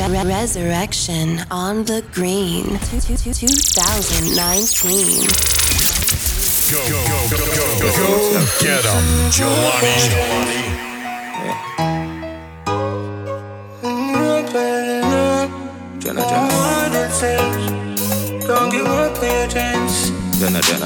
Resurrection on the Green 2019. Go get 'em, Giovanni. Jenna. Don't give up on your chance. Jenna.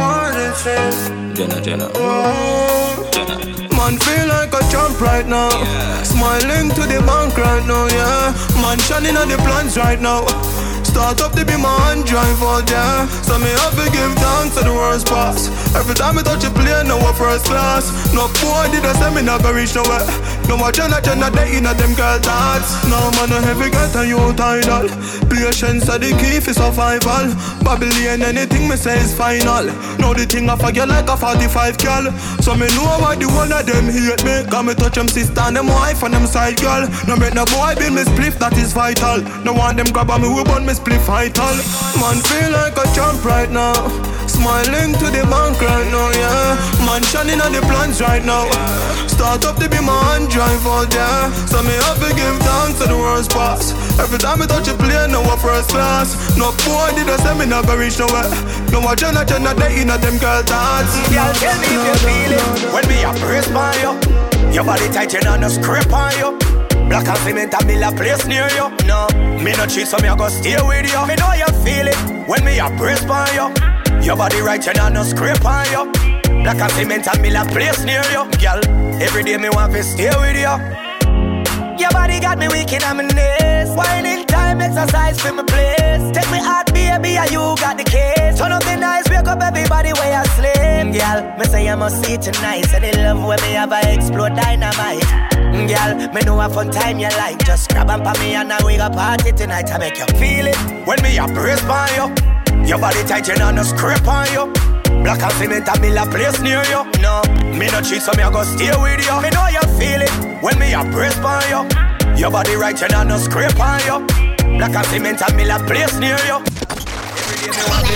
Man feel like a champ right now. Yeah. Smiling to the bank right now, yeah. Man shining on the plans right now. Start up to be my hand drive out, yeah. So me have to give thanks to the worst pass. Every time I touch a plane, now a first class. No boy did I say me not go reach nowhere. No more Jenna, they in a them girl thoughts. No man, a heavy get a youth idol. Patience are the key for survival. Babylon, anything me say is final. Now the thing I forget like a 45 girl. So me know why the one of them hate me. Cause me touch them sister and them wife and them side girl. No make no boy build me spliff, that is vital. No want them grab on me, we burn me spliff vital. Man feel like a champ right now. Smiling to the bank right now, yeah. Man shining on the plans right now. Start up to be my hand drive out, yeah. So me have to give thanks to the worst pass. Every time I touch a plane, now a first class. No boy did I say me not go reach nowhere. No more Jenna, they in a them girl thoughts. Girl, tell me if you feel it when me a press by you. Your body tight, you know no scrape on you. Black and cement and mill a place near you. No, me no cheat, so me a go stay with you. Me know you feel it when me a press by you. Your body right, you know no scrape on you. Black and cement and mill a place near you. Girl, every day me want to stay with you. Your body got me weak in my knees. Whining time, exercise for my place. Take me out, baby, and you got the case. Turn up the nice, wake up everybody where you sleep. Girl, me say I must see tonight. Say the love when me have a explode dynamite. Girl, me know a fun time you like. Just grab and pop me and we got party tonight. I make you feel it when me a press by you. Your body tight, you know no scrape on you. Black and cement and mill a place near you. No, me no cheat, so me a go stay with you. Me know you feel it when me a press by you. Your body right, you know no scrape on you. Black and cement and mill a place near you. Every day me want to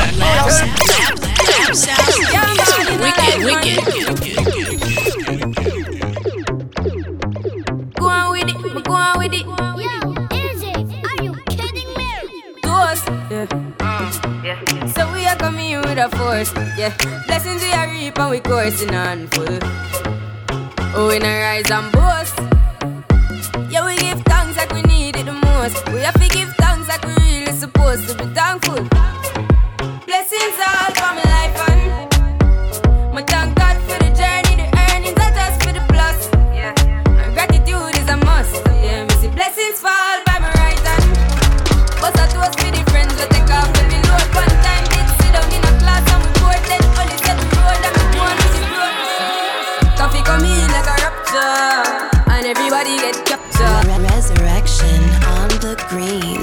stay wicked. Go on with it. Yo, Izzy, are you kidding me? Ghost, yeah. So we are coming with a force, yeah. Blessings we are reap and we coursing on full. Oh, we not rise and boast. Yeah, we give thanks like we need it the most. We have to give thanks like we really supposed to be thankful. Blessings all for my life and my thank God for the journey, the earnings are just for the plus. Yeah, and gratitude is a must. Yeah, me see blessings fall by my right hand. But I toast with the friends we take off every load. One time did sit down in a class and we bored then only set the road and we go on with the road. Coffee come in like a rapture and everybody get captured. Resurrection on the Green.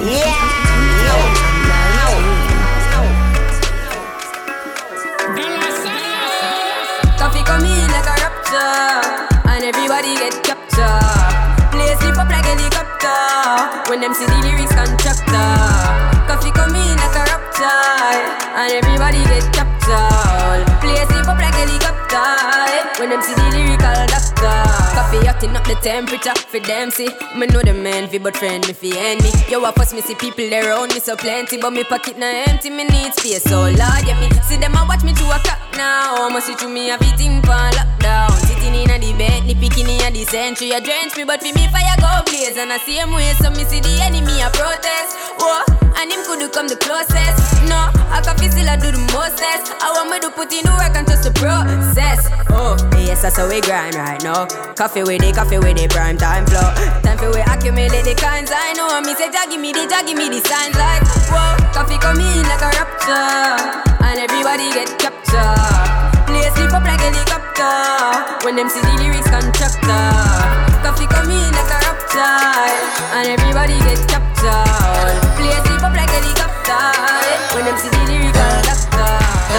Coffee come in like a rapture and everybody get captured. Play sleep up like helicopter when them see the lyrics contractor. Coffee come in like a rapture and everybody get captured. Play sleep up like helicopter when them see the lyrical doctor. Coffee hotting up the temperature for them see. Me know the man fi but friend me fi enemy. Yo I fuss me see people around me so plenty, but me pocket na empty, me need space so Lord yeah me see them a watch me 2 o'clock now. Must see through me everything for lockdown. Sitting in a the bed, the bikini a the century a drench me, but fi me fire go blaze and I same way so me see the enemy a protest. Whoa, and him could come the closest. No, I coffee still I do the mostest. I want me to put in the work and trust the process. Oh, yes that's how we grind right now. Coffee with the prime time flow. Time for we accumulate the kinds I know. Me say give me the signs like whoa. Coffee come in like a rapture and everybody get captured. Play sleep up like helicopter when them see the lyrics contractor. Coffee come in like a rapture and everybody get captured. Play sleep up like helicopter when them see the lyrical doctor.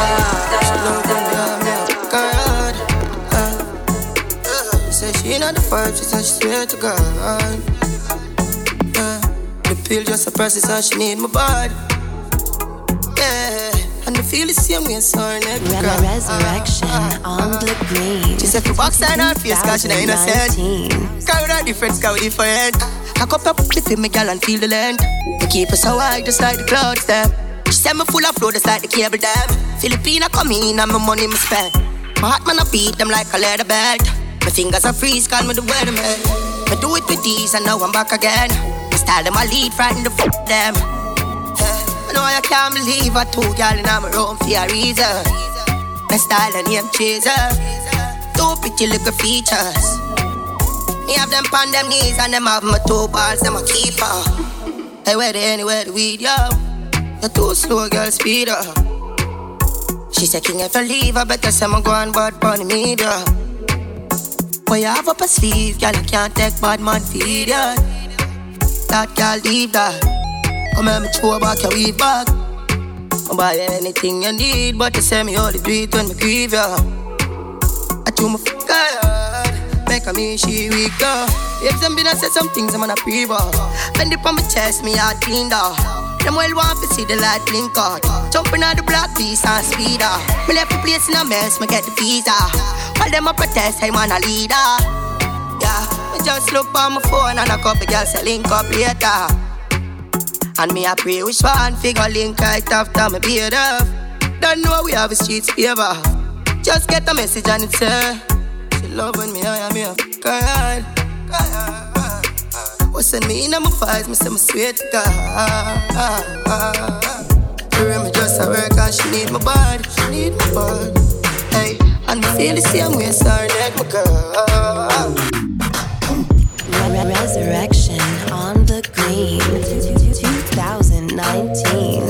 Say she not the vibe, she said she swear to God. The pill just a process, so she need my body. Yeah, and I feel the same way, so her neck Resurrection on the Green. She said for box and her face, cause she not innocent. Cause we not different, cause we different. Cock up your pussy for me, girl, and feel the length. Me keep it so high, just like the clouds, them. She said me full of flow, just like the cable, them. Filipina come in and my money me spend. My heart man, I beat them like a leather belt. My fingers are freeze, call me the weatherman. I do it with these and now I'm back again. My style them, I lead, frighten the fuck them. I know I can't believe I told y'all in my room for a reason. My style and name chaser. Two pretty little features. Me have them on them knees and them have my two balls, them a keeper. Hey, where they anywhere the weed, yo? You're too slow, girl, speed up. She said, King, if I leave, I better say I'm going bad bunny media. Boy, you have up a sleeve, girl, you can't take bad man feed ya. That girl, leave that. Come here, me throw back your weed back. I'll buy you anything you need, but you say me only do it when me grieve ya. I do my fucker, make a me she weak though. If them been I said some things I'm on a pre-ball. Bend it on my chest, me heart clean though. Them well want to see the light blink out. Jumping on the block piece and speed up. Me left the place in a mess, me get the visa. While them a protest, I'm on a leader. Yeah, me just look on my phone and a couple girls say link up later. And me a pray which one figure link right after me beard up. Don't know we have a streets favor. Just get a message and it's she love when me I am here. God. Send me in on my fights, me say me sweet to God. Her me just a work and she need my body, she need my body. Hey, and me feel the same way, sorry, neck my girl. Resurrection on the Green, 2019.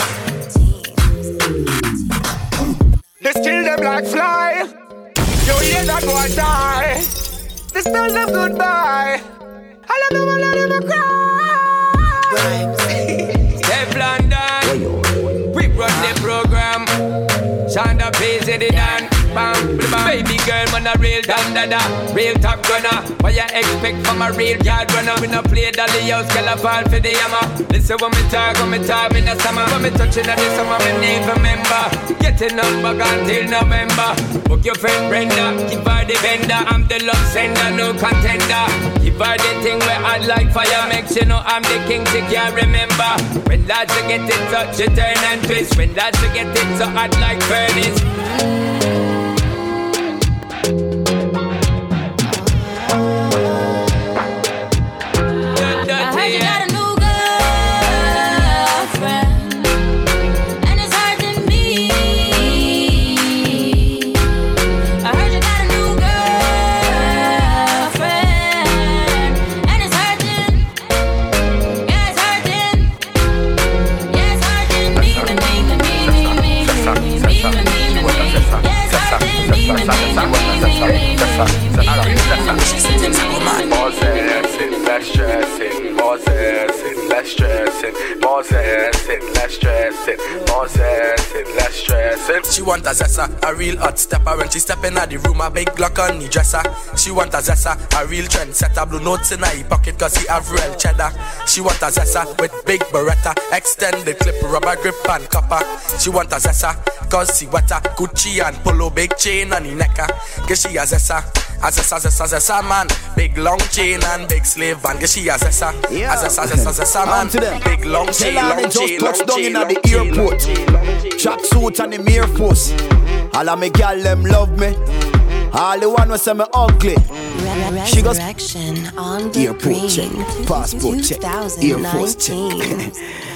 They still them like fly. You hear that boy die. They still them goodbye. I love them cry. Teflon Dan, we run the program. Shonda pays it done. Bam, bam. Baby girl, man a real dandada, real top gunner. What you expect from a real yard runner? We no play dolly house, girl a fall for the hammer. Listen when me talk in the summer. When me touching on the summer, me need remember. Getting number until November. Book your friend Brenda, give her the vendor. I'm the love sender, no contender. Give her the thing where I'd like fire. Makes you know I'm the king, she can't remember. When lads you get it so she turn and twist. When lads you get it so hot like furnace. She want a zessa, a real hot stepper. When she step in the room, a big Glock on the dresser. She want a zessa, a real trendsetter. Blue notes in her pocket cause he have real cheddar. She want a zessa with big Beretta, extended clip, rubber grip and copper. She want a zessa cause she wetter, Gucci and polo, big chain on the necker. Cause she a zessa, zessa man. Big long chain and big slave van. Cause she a zessa, zessa man. Big long chain, long chain, long chain, long chain. Airport, track suit and the Air Force. All of me gal them love me. All the one was say me ugly. She goes on the airport Green, check, passport check, Air Force check.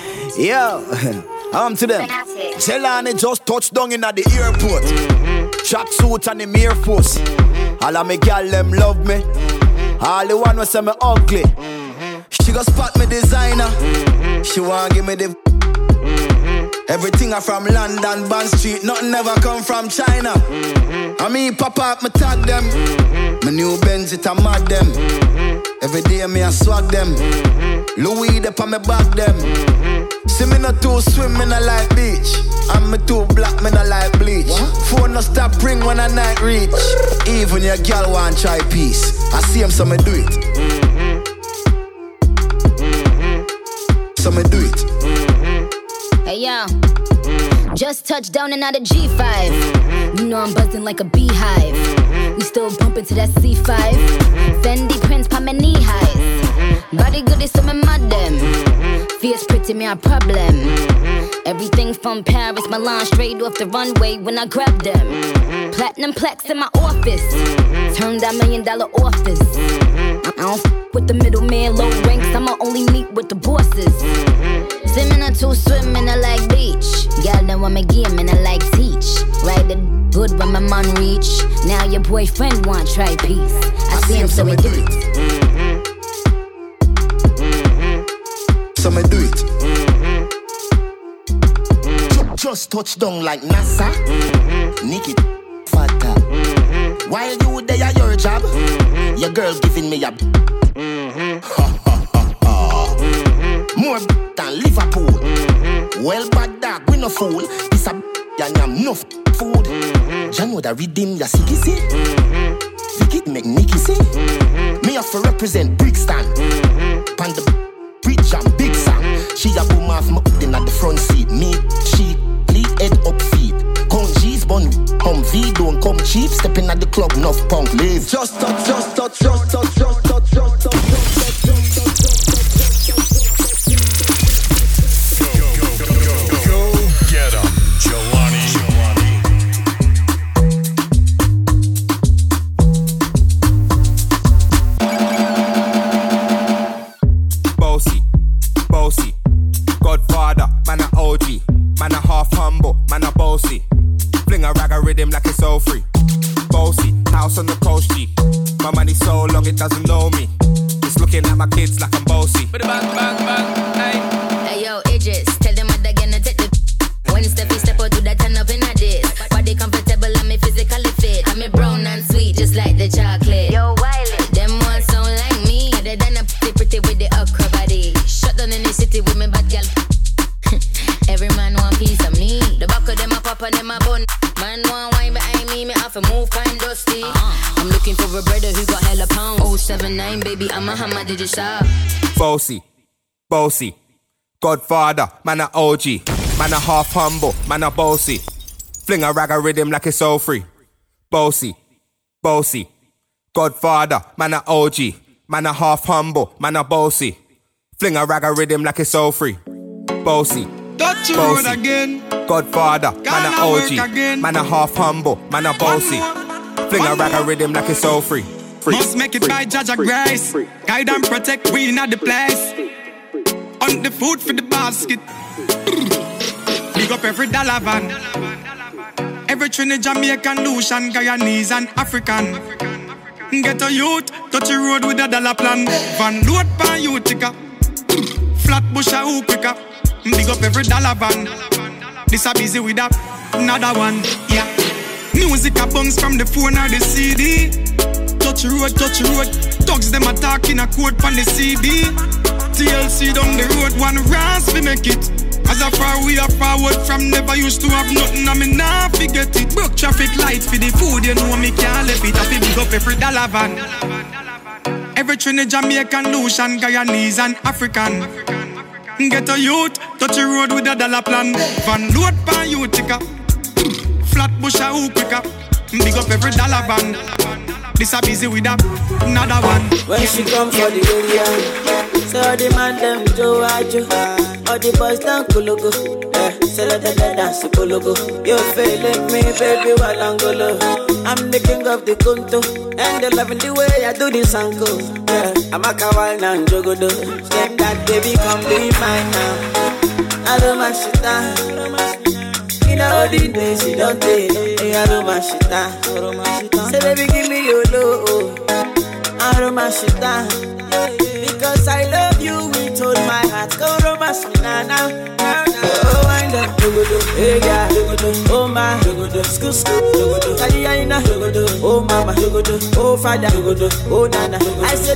Yo, to them. Jelani just touched down in the airport. Track suit and the Air Force. All of me gal them love me. All the one was say me ugly. She go spot me designer. She want give me the. Everything I from London, Bond Street, nothing ever come from China. I mean, pop up, me tag them. My new Benz, it a mad them. Every day me I swag them. Louis, they pa me back them. See me not too swim, me not like beach. And me too black, me not like bleach. Phone no stop ring when a night reach. Even your girl want try peace. I see him, so me do it. So me do it. Hey yo, just touched down and out of G5. You know I'm buzzing like a beehive. We still bumping to that C5. Fendi prints pa my knee highs. Body good is some mad them. Face pretty, me a problem. Everything from Paris, Milan, straight off the runway when I grab them. Platinum plaques in my office. Turn that $1 million office. I don't with the middleman, low ranks. I'ma only meet with the bosses. Swimming or two, swimming I like beach. Girl, then want me game and I like teach. Ride the good when my man reach. Now your boyfriend want try peace. I see him, so we do it. So me do it. Just touch down like NASA. Nikki fatter. While you there at your job, your girl giving me a ha ha ha ha. More than Liverpool. Well bad dog, we no fool. This a and I'm enough food. You know that redeem your sicky see. Vicky make Nicky see. Me have to represent Brixton. Pan the bridge and big song. She a boom off my then at the front seat. Me, she, lead head up feet. Come G's bun, come V, don't come cheap. Stepping at the club, enough punk, leave. Just touch, just touch, just touch, just touch, just touch, just touch. Go get 'em, Jelani. Bossy, Godfather, man a OG, man a half humble, man a bossy. Fling a rag a rhythm like it's all free. Bossy, house on the coast G. My money so long it doesn't know me. It's looking at my kids like I'm bossy. Bang, bang, bang, hey. Hey yo, Idris, tell them what they're gonna take the. When Steffi step out to that turn up in a dish. Body comfortable, I'm physically fit. I'm brown and sweet, just like the chocolate. Yo, Wiley, them ones sound like me. They done a pretty with the okra body. Shut down in the city with me bad girl. Every man want piece of me. The back of them a pop and them a bun. Man want wine behind me, me have to move kind dusty. I'm looking for a brother who got hella pounds. 079, baby, I'm a hammer, did you shop? Bossy, Godfather, man a OG, man a half humble, man a bossy. Fling a rag a rhythm like it's all free. Bossy, Godfather, man a OG, man a half humble, man a bossy. Fling a rag a rhythm like it's all free. Bossy, again. Godfather, man a OG, man a half humble, man a bossy. Fling a rag a rhythm like it's all free. Must make it by Judge Grace. Guide and protect, we in the place. On the food for the basket. Big up every dollar van. Every Trinidad, Jamaican, Lucian, Guyanese and African. Get a youth, touch the road with a dollar plan. Van load pan Utica. Flat bush a hoop quicker. Big up every dollar van. This a busy with another one. Yeah. Music a bounce from the phone or the CD. Touch road. Dogs them attack in a quote from the CD. TLC down the road, one rise we make it. As a far we are forward from never used to have nothing, I mean nah forget it. Broke traffic lights for the food, you know me can't left it. I feel big up every dollar van. Every Trinidad, Jamaican, Lucian, Guyanese and African. Get a youth, touch the road with a dollar plan. Van load pan Utica. Flat bush a hoop quicker. Big up every dollar van. This a busy with another one. When she come for the area, so the man them do ajo. All the boys down kulugu. Say let them dance kulugu. You feeling me, baby, while I'm golo. I'm the king of the kunto, and they loving the way I do this uncle. Yeah, I'm a kawal and jogodo. Step that baby, come be mine now. I don't mind shit down. In all the days she don't take. I don't mind shit down. Say baby, give me your love. I don't mind shit down. Because I love you with all my heart. Go romance me now. Oh, wind up, hey yeah, oh my, school, Kaliaina, oh mama, oh father, oh nana. I said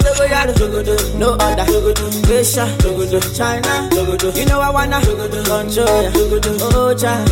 no other, Russia, China. You know I wanna control ya, oh child.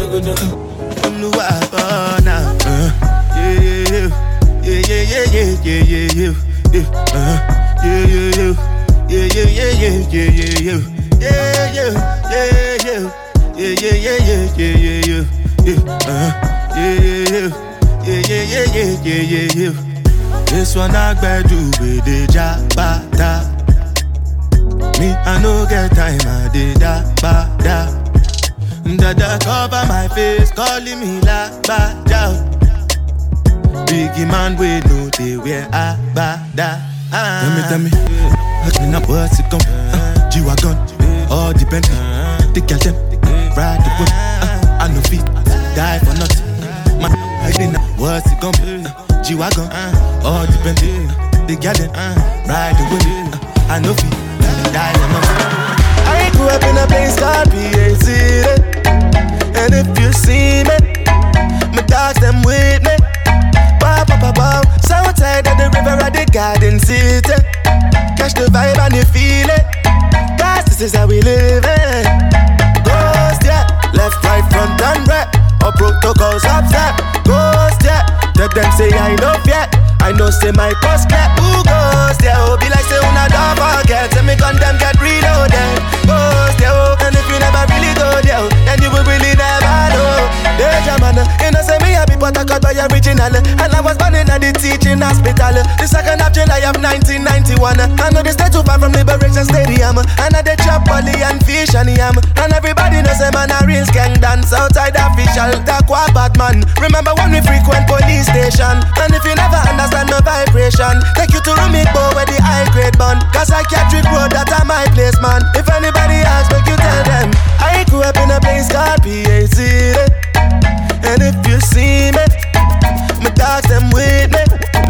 This one I bedu with the jabata. Me, I no get time, I did that, ba, da. Dada cover my face, calling me la, ba, da. Biggie man, we know they wear a, ba, da. Tell me, in a bus it come, G-Wagon, all the Bentley, the girl them, ride the whip, I no fit, die for nothing. Man, in a bus it come, G-Wagon, all the Bentley, the girl them, ride the whip, I no fit, die for nothing. I grew up in a place called PAC, and if you see me, my dogs them with me. Bow, bow, bow, bow. Southside of the river at the Garden City. Catch the vibe and you feel it. Guys, this is how we live it. Ghost, yeah. Left, right, front and right. Or protocols upset. Ghost, yeah. Tell them say I know yet. I know say my post get. Who goes there? Oh, be like say una don't forget. Tell me gun them get reloaded. Ghost, yeah. Oh, and if you never really go there, then you will really never know. Deja man, you know say me happy but I got by original. And I was born in the teaching hospital. The 2nd of July of 1991. I know they stay too far from Liberation Stadium. And I they chop Polly and fish and yam. And everybody knows say man a real skank dance. Outside official, that quack bad man. Remember when we frequent police station. And if you never understand no vibration, take you to Rumiko where the high grade bun. Cause I Psychiatric road, that's my place man. If anybody asks, make you tell them I grew up in a place called PAC. And if you see me, my dogs them with me.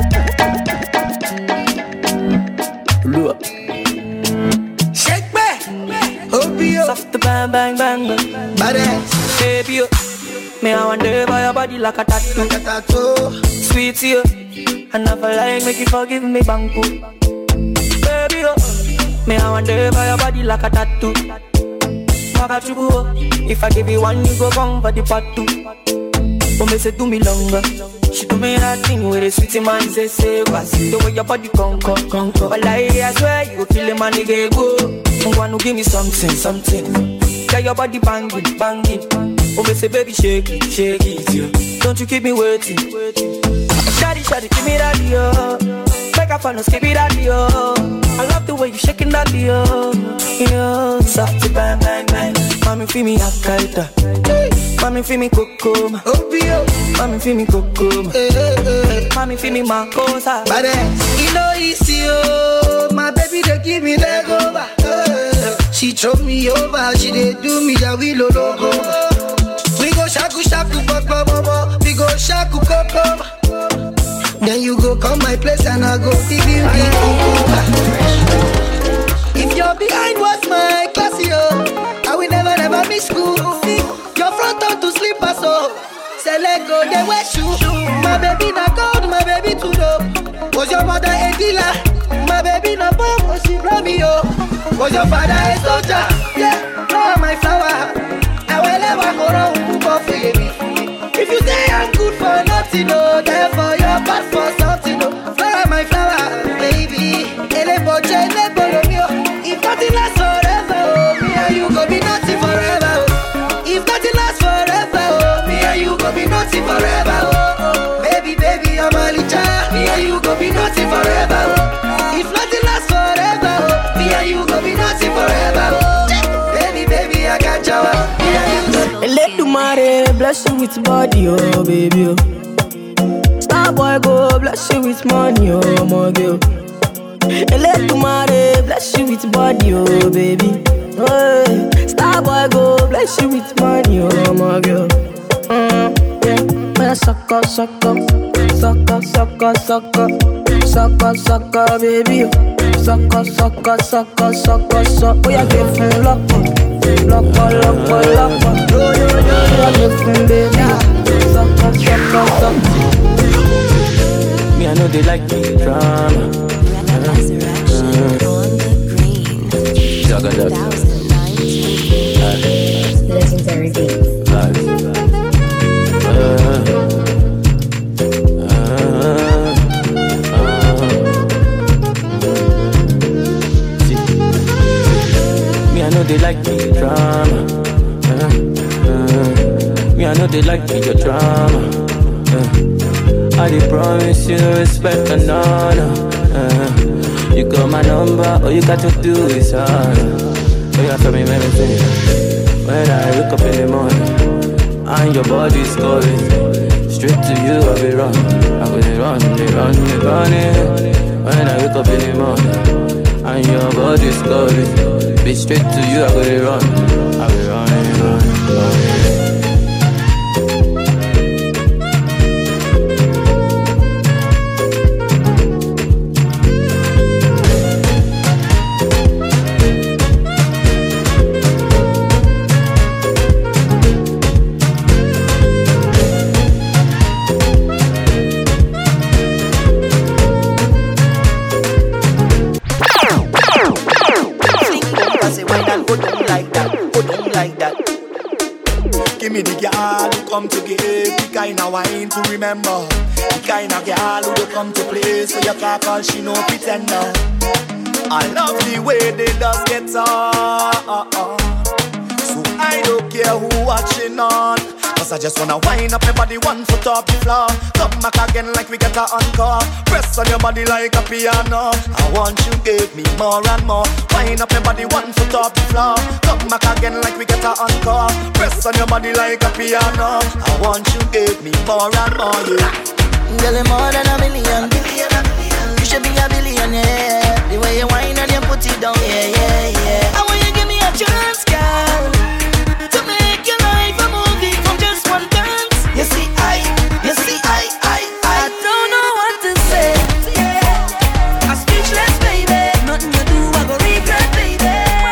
Shake me, OBO, soft bang bang bang bang. Badass, baby, me I wonder by your body like a tattoo. Sweet you, I never like make you forgive me banku. Baby, me I wonder by your body like a tattoo. If I give you one, you go gone for the part two. Oh, me say do me longer. She do me that thing where the sweetie man say was the way your body conquer. But I swear you feel it, man, nigga go. You wanna give me something. Get your body banging. Oh, me say baby shake it, yeah. Don't you keep me waiting. Shawty, give me that, yo. Make a fan, skip it that, yo. I love the way you shaking that, yo. Soft bang bang bang. Mami feel me Al-Qaeda. Mami feel me Kokoma. Mami feel me Kokoma. Mami feel me Makosa. You know easy, oh. My baby they give me leg over. She throw me over. She they do me that we logo. We go shaku baba. We go shaku koko. Then you go come my place and I go give you the If you're behind was my class, yo, I will never miss school. Your front on to slippers, so say let go, they wear shoe. My baby not gold, my baby too low. Was your mother a dealer? My baby not bomb, oh she brought me up. Was your father a soldier? Yeah, flower my flower. I will never go wrong for baby. If you say I'm good for nothing, no, therefore you're bad for something, no. Flower my flower, baby. If nothing lasts forever, oh, me and you go be nothing forever, oh. If nothing lasts forever, oh, me and you go be nothing forever, oh. Baby, I'm a licha. Me and you go be nothing forever, oh. If nothing lasts forever, oh, me and you go be nothing forever, oh. Baby, I got you. Let the mare bless you with body, oh baby, oh. Star boy go bless you with money, oh my girl. Let the mare bless you with body, oh baby. Oh, star boy go bless you with money, oh my girl. Yeah, when suck up, baby. Suck up. Oh yeah, give me lock up. Lock up. Yo, give me baby. Suck up. Me I know they like me drama. Legendary beats. Me I know they like me drama. Me I know they like me your drama. I did promise you respect and honor. You got my number, all you got to do is honor. you have to be medicine. When I wake up in the morning and your body's calling, straight to you I be run. I go they run. When I wake up in the morning and your body's calling, be straight to you I go they run. I be running. Give me the girl who come to give, the kind of wine to remember, the kind of girl who don't come to play, so you can't call she no pretender. I love the way they just get on, so I don't care who watching on, cause I just wanna wind up my body 1 foot off the floor. Come back again like we get a encore. Press on your body like a piano. I want you give me more and more. Wind up my body 1 foot off the floor. Come back again like we get a encore. Press on your body like a piano. I want you give me more and more, yeah. Girl, you're more than a million. You should be a billionaire. The way you whine and you put it down, yeah. I want you give me a chance, girl, to make your life a movie from just one dance. You see, I don't know what to say. Yeah, I'm speechless, baby. Nothing you do, I go regret, baby.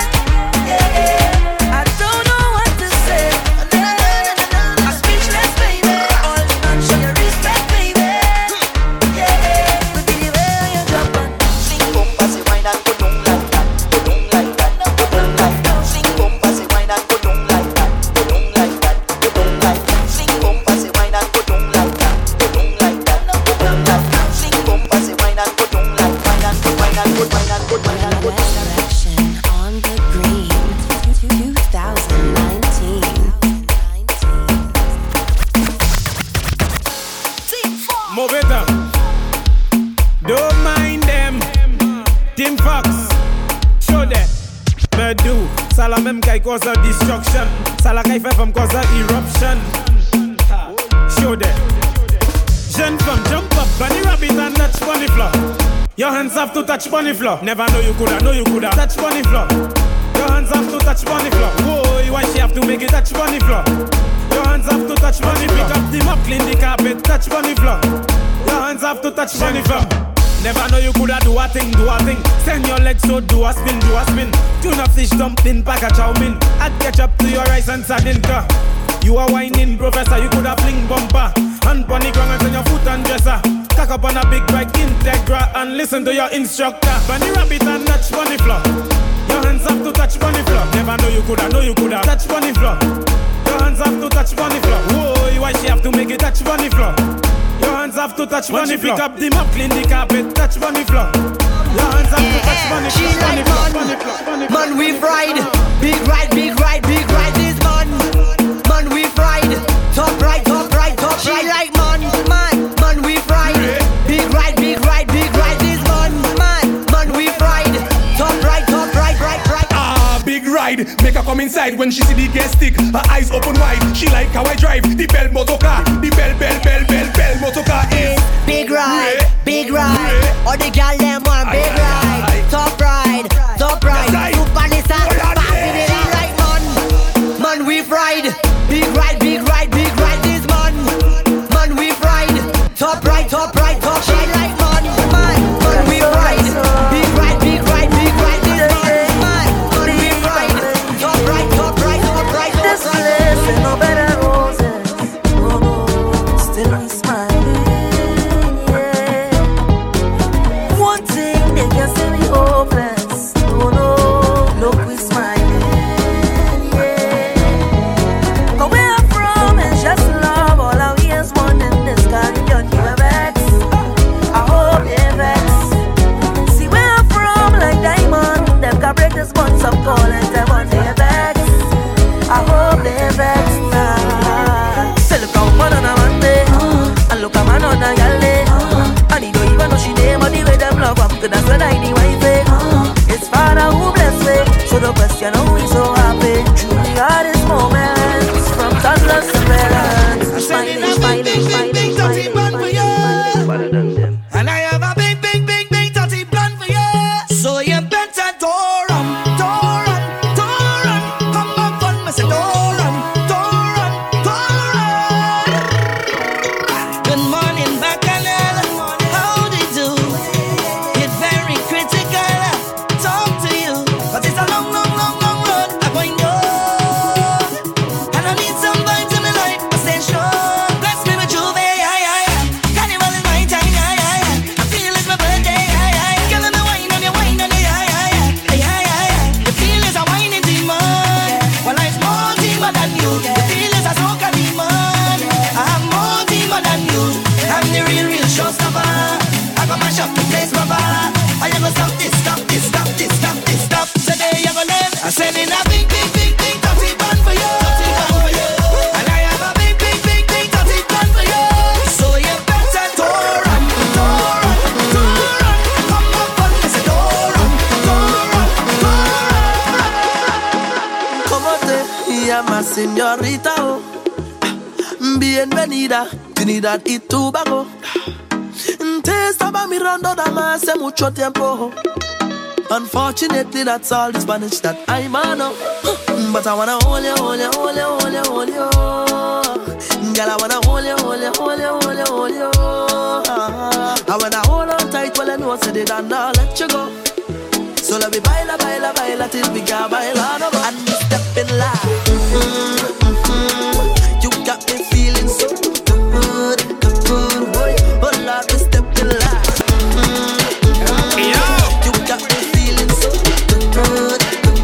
Yeah, I don't know what to say. I'm speechless, baby. All the man show you respect, baby. Yeah, look at the way you jump on. Sing boom, pass it, wine and go down like that, go down like that, go down like that. Sing boom, pass it, wine and go down like that, go down like that, go down like that. Sing boom, pass it, wine and go down like that, go down like that, go down like that. Sing boom, pass it, wine and go down like wine and go, wine and go, wine and go, wine and go. Resurrection on the green, 2019. Move it up. Don't mind them. Team Fox. Show them. Me do. Sala même qui cause a destruction. Sala qui fait femme cause a eruption. Show them. Jeune femme jump up, bunny rabbit and touch bunny floor. Your hands have to touch bunny floor. Never know you coulda touch bunny floor. Your hands have to touch bunny floor. Whoa, why she have to make it touch bunny floor? Your hands have to touch bunny floor. Pick up the mop, clean the carpet, touch bunny floor. Your hands have to touch bunny floor. Never know you coulda do a thing. Send your legs so do a spin. Tuna fish dumpling, pack a chow mein. Add ketchup to your rice and sardine car. You are whining, professor, you coulda fling bumper. Hand on the ground and turn your foot and dresser. Cock up on a big bike, Integra, and listen to your instructor. Bunny rabbit and touch bunny floor. Your hands have to touch bunny floor. Never know you coulda touch bunny floor. Your hands have to touch bunny floor. Whoa, why she have to make it touch bunny floor? Your hands have to touch bunny floor. Pick up the mop, clean the carpet, touch bunny floor. Your hands have to touch bunny floor. She like man, we ride. Big ride this man. Man, we ride. Top right. She like man, we ride. Big ride this man, we ride. Top right. Big ride, make her come inside when she see the gas stick. Her eyes open wide, she like how I drive the bell motor car. The bell motor car is big ride. All the gal them want big ride. Top ride. Super Nissan, passing it in like man, we ride. Big ride this man, we ride. Top right. She like man, we ride. Big ride this man, we ride. Top right. This place ain't no better roses. Oh, still we smiling, yeah. One thing they can say we hopeless. Oh no, look we smiling, yeah. But where I'm from is just love. All our years one in this Caribbean, you are vex. I hope they vex. See where I'm from like diamond. Them can break this bonds of gold and them on their vex. I hope they vex now. Say look how man on a Monday, and look how man on a Yale. And he don't even know she name, but the way them love up to that's when I need wife. It's Father who bless me, so the question always I said in a big, big, big, big dirty band for you. And I have a big, big, big, big dirty plan for you. So you better door run. Come up on me, say door run. Como te llamas, señorita? Bienvenida, Trinidad y Tobago. Te estaba mirando dama hace mucho tiempo. Unfortunately, that's all the Spanish that I know. But I wanna hold you, hold you, hold you, hold you, hold you. Girl, I wanna hold you, hold you, hold you, hold you, hold you. I wanna hold on tight while I know I said it and I'll let you go. So let me baila, baila, baila till we can baila no more. And we step in line. You got me feeling so good, boy. Oh Lord, we step in line. You got me feeling so good.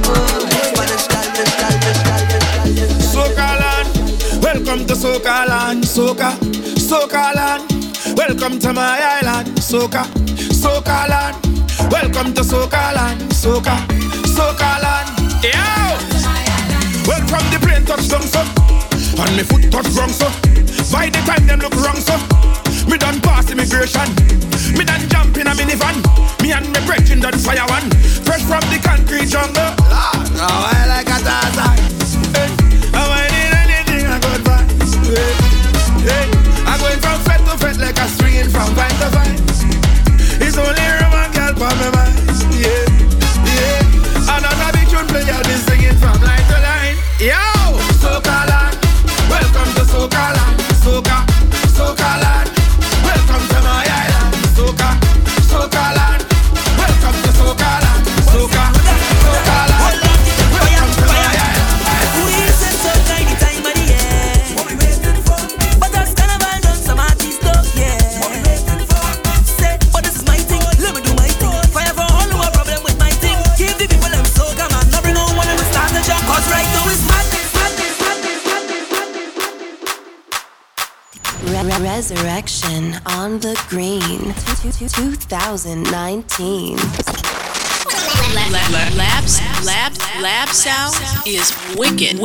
Soca land, welcome to Soca land, Soca land, welcome to my island, Soca land, welcome to Soca land, Soca land, yo. Welcome the plane touch down so, and me foot touch wrong so. By the time them look wrong so, me done pass immigration, me done jump in a minivan, me and me brethren done fire one, fresh from the concrete jungle. Now I like a Tarzan. I need anything I got vibes. Hey, I'm going from fete to fete like a swinging from vine to vine. It's only Roman girl for my mind. Yeah. Another big tune play, I've been singing from line to line. Yo, Soca land, welcome to Soca land, Soca land, welcome to my island, Soca land, welcome to Soca land, Soca land, welcome to my island. We said Soca any time of the year. What we waiting for? But that's carnival done some artists stuff, yeah. What we waiting for? Say, but this is my thing, let me do my thing. Fire for all who have problem with my thing. Give the people them Soca, man. Not bring no one and we start the job. Cause right now it's madness. Resurrection on the Green 2019. Lab sound is wicked.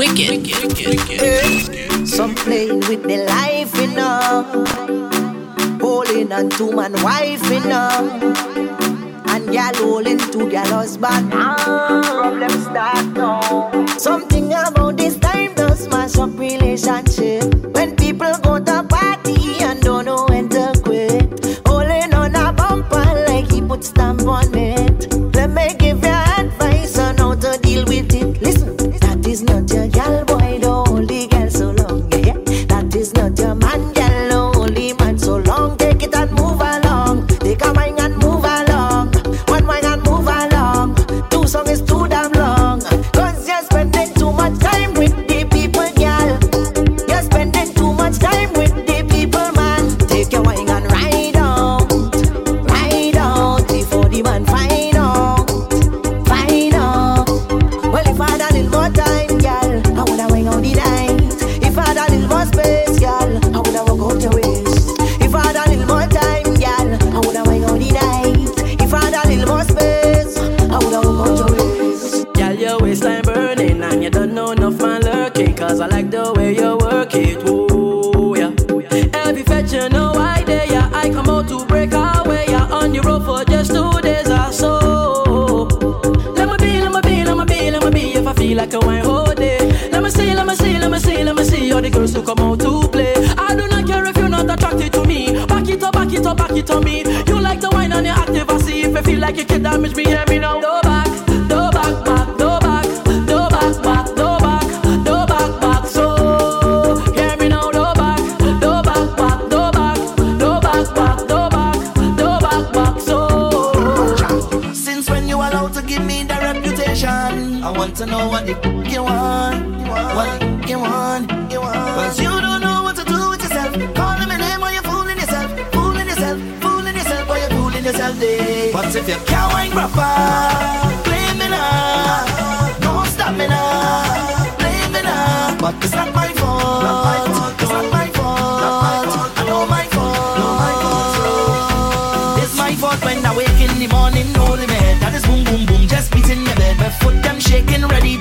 Some playing with their life, you know. Holding on to man wife, you know. And gal holding to gal husband. Problem start now. Something about this time does smash up relationship. When people go to party and don't know when to quit. Holding on a bumper like he put stamp on it. Let me give you advice on how to deal with it. Listen, that is not your gal boy, don't hold the gal so long. Yeah. That is not your man, gal, don't hold the man so long. Take it and move along. Take a wine and move along. One wine and move along. Two songs is too damn long. Cause you're spending too much time with the people, gal. You're spending too much time with the people, man. Take your wine and ride out before the man find out. Well, if I had a little more time, gal, I would have went on the night. If I had a little more space, gal, I would have walked out your waist. If I had a little more time, gal, I would have went on the night. If I had a little more space, I would have walked out your waist. Gal, your waistline burning and you don't know enough man lurking. Cause I like the way you work it, whoa, yeah. Every fetch you know I there, yeah. I come out to break away, yeah. On the road for just 2 days or so. Let me be if I feel like a wine whole day. Let me see all the girls who come out to play. I do not care if you're not attracted to me. Back it up on me. You like the wine and you're active, I see. If you feel like you can damage me, hear me now. Do back. So hear me now. Do back. So Since when you allowed to give me the reputation? I want to know what the you want. What you want. Cause you don't know what to do with yourself. Calling my name while you're fooling yourself. Fooling yourself while you're fooling yourself, day. But if you can't wine proper, blame me now. Don't stop me now. Blame me now. But it's not my fault. It's not my fault. I know my fault. It's my fault when I wake in the morning, holding my head. That is boom, boom, boom, just beating my bed. My foot them shaking, ready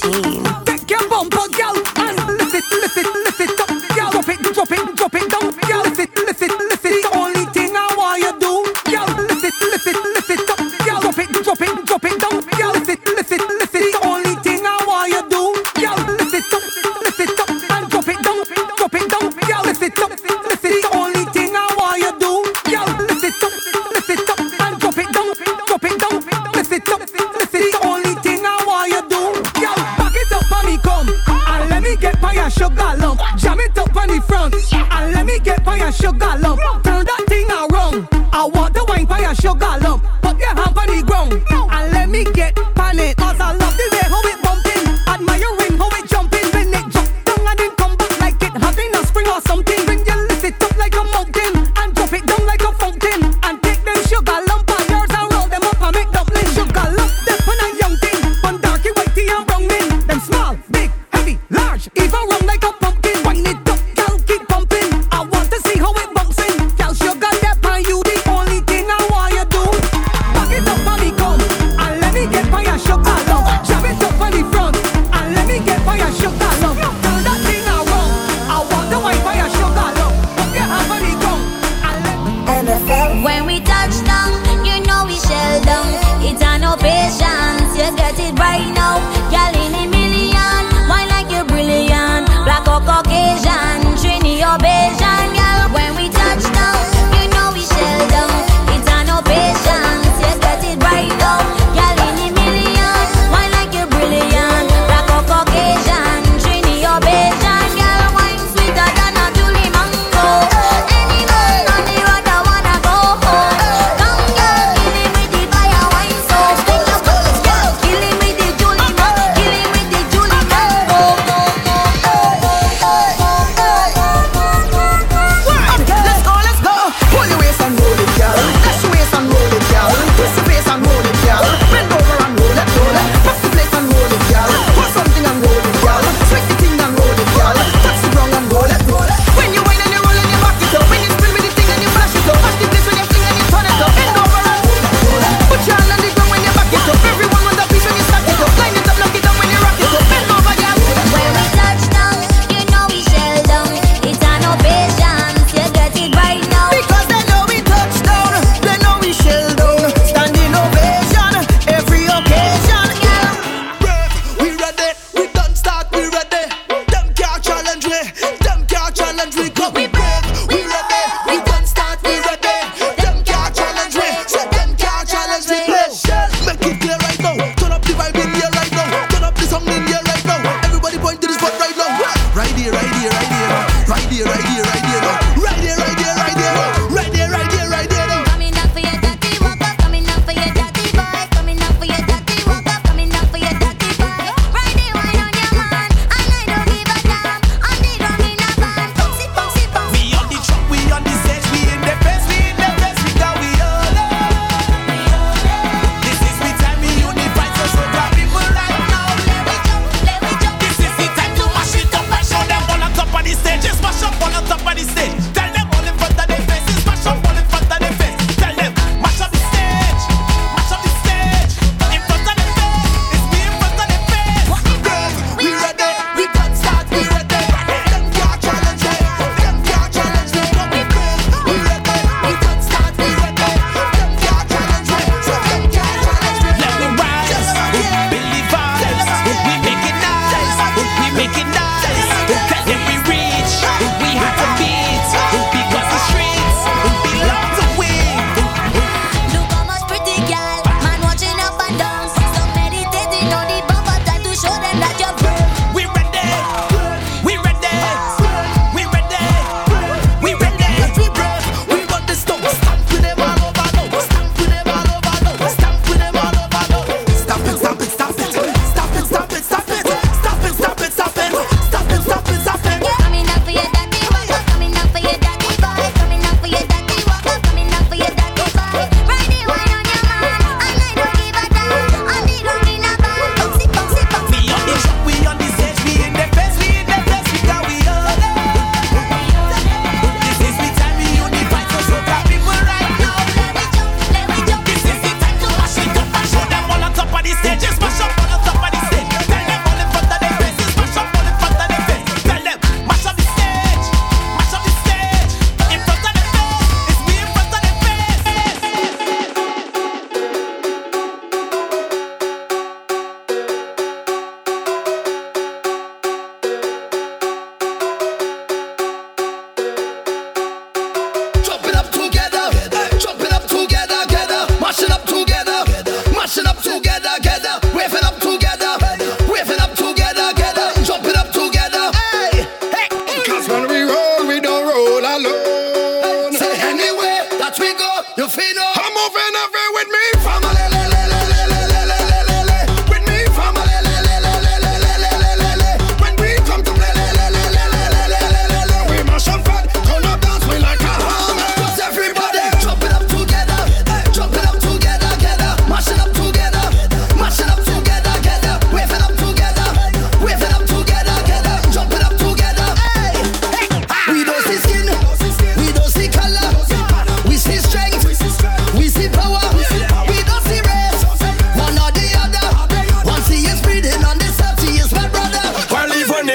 Take your bumper, girl, and lift it up, girl. Drop it down, girl. Lift it. The only thing I want you do, girl. Lift it up, girl. Drop it down, girl. Lift it. The only thing I want you do, girl. Lift it up, and drop it down, girl. Lift it up. The only thing I want you do, girl. Lift it up, and drop it down, lift it up. The only thing I want you do, girl. Back it up on me, come, and let me get by your sugar lump. Jam it up on the front, and let me get by your sugar lump. Turn that thing around. I want the wine by your sugar lump. Put your hand on the ground, and let me get pan it. Cause I love the way how it bumping, admiring how it jumping. When it jump down and then come back like it having a spring or something. When you lift it up like a mountain, and drop it down like a fountain, and take them sugar lump of yours and roll them up and make dumpling. Sugar lump, them on a young thing, on darky, whitey and brown men. Them small, big, heavy, large, even round like a pumpkin. Wind it up, girl, keep pumping. I want to see how it bouncing.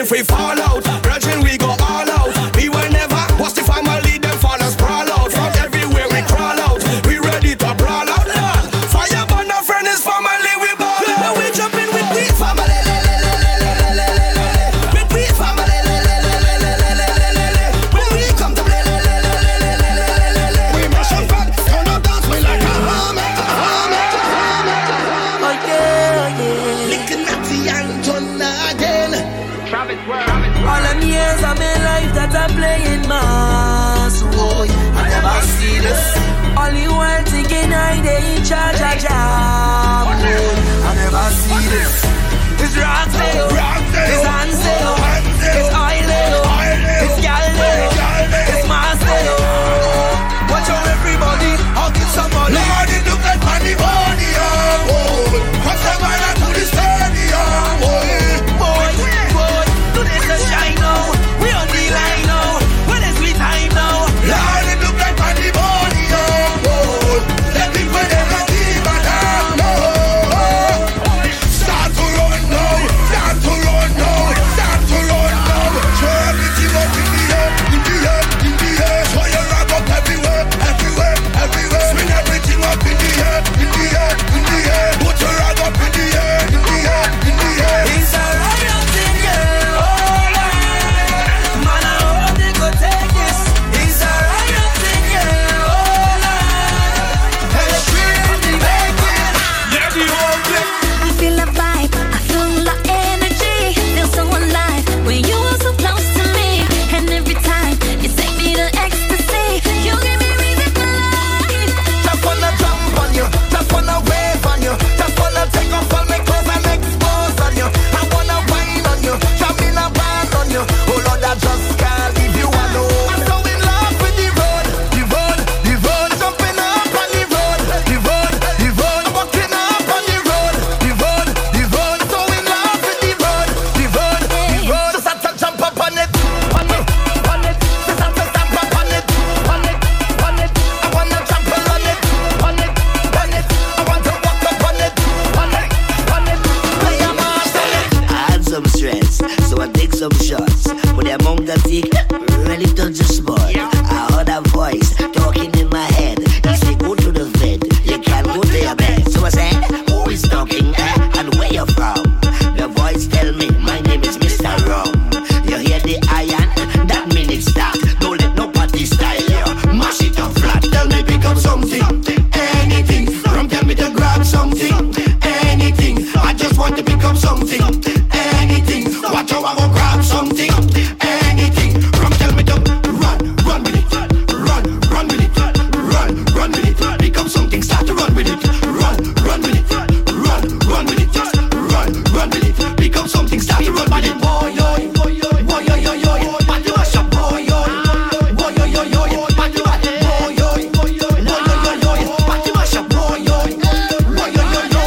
if we fall out, brethren, we go all out. We will never watch the family, them fall and sprawl out. From everywhere we crawl out, we ready to brawl out. Fire burn our friend is family, we ball out. We jumping with the family. With the family. When we come to play, we mash up and turn up dance we like a hammer. Lincoln Natty and John again. All them years of my life that I'm playing mass, boy, I never see this. Only one thinking I they in charge of jam, boy, I never see this. It's Rockdale, it's Hansdale, it's Oildale, it's Galdale, it's Marsdale. Watch out everybody, I'll get somebody. Lord, it look like money, boy. Cross the line and to the stadium, boy. Today's the shine now, we on the line now. When it's we time now, Lord, it look like money, boy. Let me put them on the banana. Start to run now, start to run now, start to run now. Throw everything up in the air, in the air, in the air. Throw your rag up everywhere, everywhere, everywhere. Swing everything up in the air, in the air, in the air. Put your rag up in the air, in the air, in the air. it's a riot in here, oh Lord. Man, I hope they go take this. It's a riot in here, oh Lord. Hey, scream the bacon. Yeah, the whole thing. I feel a vibe, I feel the energy, feel so alive when you are so close to me. And every time you take me to ecstasy, you give me reason for life. Just wanna jump on you, just wanna wave on you, just wanna take off all my clothes and expose on you. I wanna wine on you, jump in a band on you. Oh Lord, I just can't leave you alone. I'm so in love with the road, the road, the road. Jumping up on the road, the road, the road. Walking up on the road, the road, the road. So in love with the road, the road, the road. Just have to jump up on it, on it, on it. Just have to stamp up on it, on it, on it. I wanna trample on it, on it, on it. I want to walk up on it, on it, on it. Play a march on it. I had some stress, so I take some shots. But the amount of tick really touch the spot. I heard a voice talking in my head. He said, go to the vet, you can't go to your bed. So I said, who is talking and where you from? The voice tell me, my name is Mr. Rum. You hear the iron? That means it's stop. Don't let nobody style you. Mash it up flat. Tell me pick up something, anything. From tell me to grab something, anything. I just want to pick up something, anything. Watch how I go grab something, anything. From tell me to run, run with it, run, run with it, run, run with it. Pick up something, start to run with it, run, run with it, run, run with it, run, run with it. Pick up something, start to run with it. Boy, yo, boy, yo, boy, yo, yo, yo. Party mash up, boy, yo, boy, yo, yo, yo. Party mash up, boy, yo, boy, yo, yo, yo. Party mash up, boy, yo, boy, yo, yo,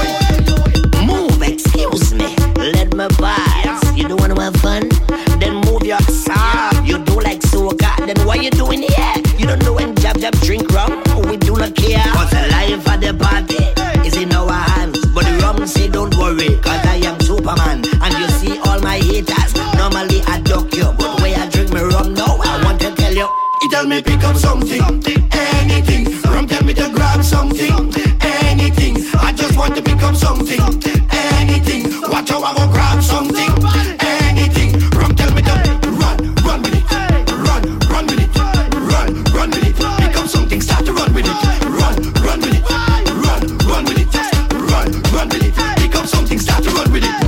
yo. Move, excuse me, let me pass. You don't wanna have fun? Then move your ass. You do like soca, then what you doing here? You don't know when jab jab drink rum? We do not care. Cause the life at the party is in our hands. But the rum say don't worry, cause I am Superman. And you see all my haters, normally I duck you. But when I drink my rum now, I want to tell you. He tell me pick up something, anything. From tell me to grab something, anything. I just want to pick up something, anything. Watch how I go grab something, anything. From tell me to run, run with it, run, run with it, run, run with it. Pick up something, start to run with it, run, run with it, run, run with it, run, run with it. Pick up something, start to run with it.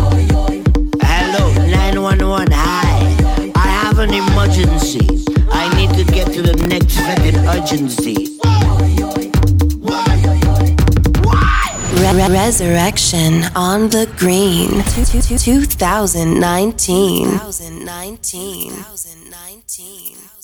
Hello, 911, hi. I have an emergency. I need to get to the next vetted urgency. Resurrection on the Green 2019.